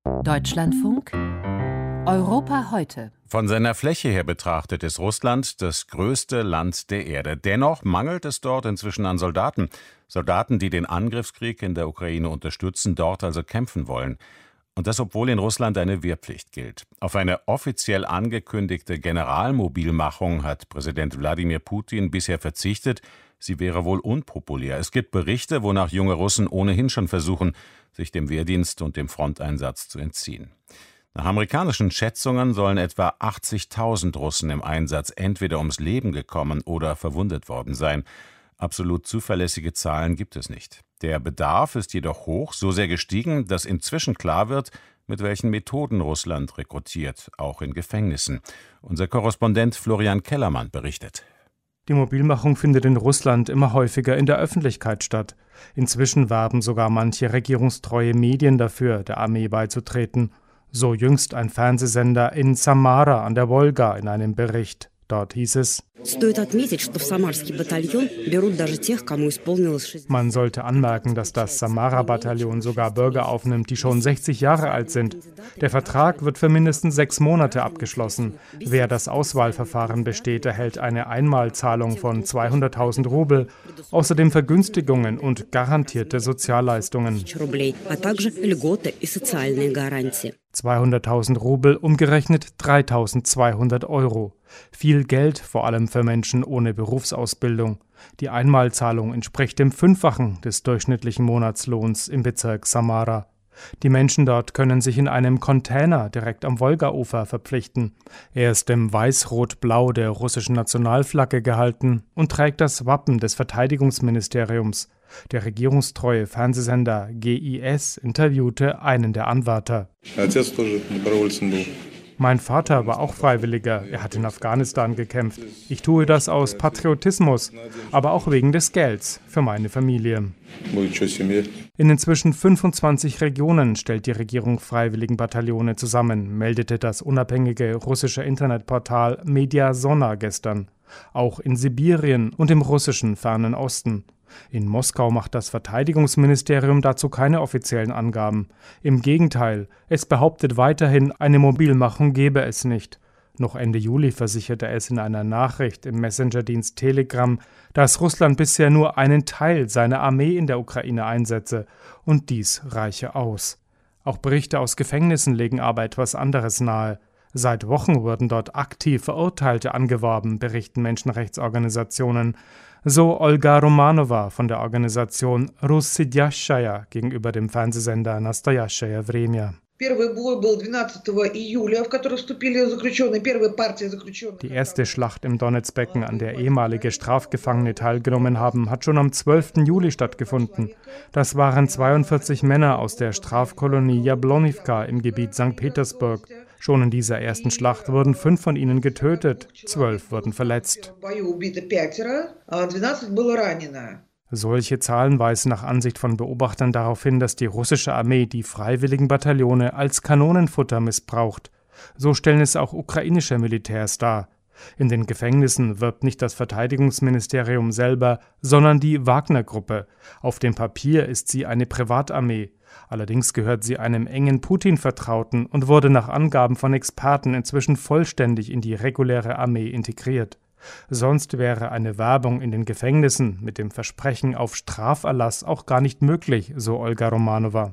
Deutschlandfunk Europa heute. Von seiner Fläche her betrachtet ist Russland das größte Land der Erde. Dennoch mangelt es dort inzwischen an Soldaten. Soldaten, die den Angriffskrieg in der Ukraine unterstützen, dort also kämpfen wollen. Und das, obwohl in Russland eine Wehrpflicht gilt. Auf eine offiziell angekündigte Generalmobilmachung hat Präsident Wladimir Putin bisher verzichtet. Sie wäre wohl unpopulär. Es gibt Berichte, wonach junge Russen ohnehin schon versuchen, sich dem Wehrdienst und dem Fronteinsatz zu entziehen. Nach amerikanischen Schätzungen sollen etwa 80.000 Russen im Einsatz entweder ums Leben gekommen oder verwundet worden sein. Absolut zuverlässige Zahlen gibt es nicht. Der Bedarf ist jedoch hoch, so sehr gestiegen, dass inzwischen klar wird, mit welchen Methoden Russland rekrutiert, auch in Gefängnissen. Unser Korrespondent Florian Kellermann berichtet. Die Mobilmachung findet in Russland immer häufiger in der Öffentlichkeit statt. Inzwischen werben sogar manche regierungstreue Medien dafür, der Armee beizutreten. So jüngst ein Fernsehsender in Samara an der Wolga in einem Bericht. Dort hieß es: Man sollte anmerken, dass das Samara-Bataillon sogar Bürger aufnimmt, die schon 60 Jahre alt sind. Der Vertrag wird für mindestens 6 Monate abgeschlossen. Wer das Auswahlverfahren besteht, erhält eine Einmalzahlung von 200.000 Rubel, außerdem Vergünstigungen und garantierte Sozialleistungen. 200.000 Rubel, umgerechnet 3.200 Euro. Viel Geld, vor allem für Menschen ohne Berufsausbildung. Die Einmalzahlung entspricht dem 5-fachen des durchschnittlichen Monatslohns im Bezirk Samara. Die Menschen dort können sich in einem Container direkt am Wolgaufer verpflichten. Er ist im Weiß-Rot-Blau der russischen Nationalflagge gehalten und trägt das Wappen des Verteidigungsministeriums. Der regierungstreue Fernsehsender GIS interviewte einen der Anwärter. Mein Vater war auch Freiwilliger, er hat in Afghanistan gekämpft. Ich tue das aus Patriotismus, aber auch wegen des Gelds für meine Familie. In inzwischen 25 Regionen stellt die Regierung Freiwilligenbataillone zusammen, meldete das unabhängige russische Internetportal Mediazona gestern. Auch in Sibirien und im russischen Fernen Osten. In Moskau macht das Verteidigungsministerium dazu keine offiziellen Angaben. Im Gegenteil, es behauptet weiterhin, eine Mobilmachung gebe es nicht. Noch Ende Juli versicherte es in einer Nachricht im Messenger-Dienst Telegram, dass Russland bisher nur einen Teil seiner Armee in der Ukraine einsetze, und dies reiche aus. Auch Berichte aus Gefängnissen legen aber etwas anderes nahe. Seit Wochen wurden dort aktiv Verurteilte angeworben, berichten Menschenrechtsorganisationen. So Olga Romanova von der Organisation Russidjaschaya gegenüber dem Fernsehsender Nastojaschaya Vremya. Die erste Schlacht im Donezbecken, an der ehemalige Strafgefangene teilgenommen haben, hat schon am 12. Juli stattgefunden. Das waren 42 Männer aus der Strafkolonie Jablonivka im Gebiet St. Petersburg. Schon in dieser ersten Schlacht wurden 5 von ihnen getötet, 12 wurden verletzt. Solche Zahlen weisen nach Ansicht von Beobachtern darauf hin, dass die russische Armee die Freiwilligenbataillone als Kanonenfutter missbraucht. So stellen es auch ukrainische Militärs dar. In den Gefängnissen wirbt nicht das Verteidigungsministerium selber, sondern die Wagner-Gruppe. Auf dem Papier ist sie eine Privatarmee. Allerdings gehört sie einem engen Putin-Vertrauten und wurde nach Angaben von Experten inzwischen vollständig in die reguläre Armee integriert. Sonst wäre eine Werbung in den Gefängnissen mit dem Versprechen auf Straferlass auch gar nicht möglich, so Olga Romanova.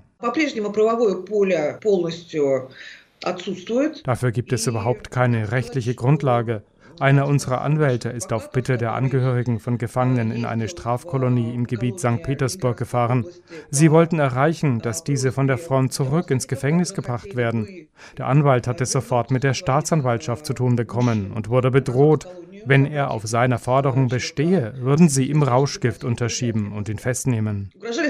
Dafür gibt es überhaupt keine rechtliche Grundlage. Einer unserer Anwälte ist auf Bitte der Angehörigen von Gefangenen in eine Strafkolonie im Gebiet St. Petersburg gefahren. Sie wollten erreichen, dass diese von der Front zurück ins Gefängnis gebracht werden. Der Anwalt hatte sofort mit der Staatsanwaltschaft zu tun bekommen und wurde bedroht. Wenn er auf seiner Forderung bestehe, würden sie ihm Rauschgift unterschieben und ihn festnehmen.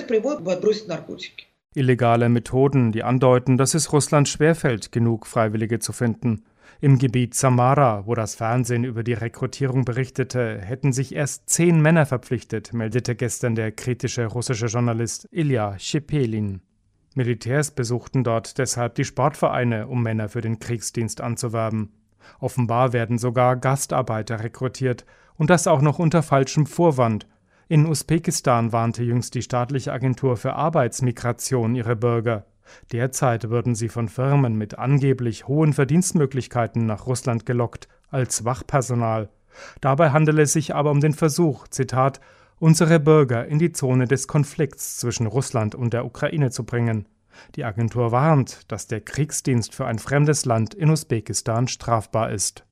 Illegale Methoden, die andeuten, dass es Russland schwerfällt, genug Freiwillige zu finden. Im Gebiet Samara, wo das Fernsehen über die Rekrutierung berichtete, hätten sich erst 10 Männer verpflichtet, meldete gestern der kritische russische Journalist Ilya Schepelin. Militärs besuchten dort deshalb die Sportvereine, um Männer für den Kriegsdienst anzuwerben. Offenbar werden sogar Gastarbeiter rekrutiert, und das auch noch unter falschem Vorwand. In Usbekistan warnte jüngst die staatliche Agentur für Arbeitsmigration ihre Bürger. Derzeit würden sie von Firmen mit angeblich hohen Verdienstmöglichkeiten nach Russland gelockt, als Wachpersonal. Dabei handele es sich aber um den Versuch, Zitat, unsere Bürger in die Zone des Konflikts zwischen Russland und der Ukraine zu bringen. Die Agentur warnt, dass der Kriegsdienst für ein fremdes Land in Usbekistan strafbar ist.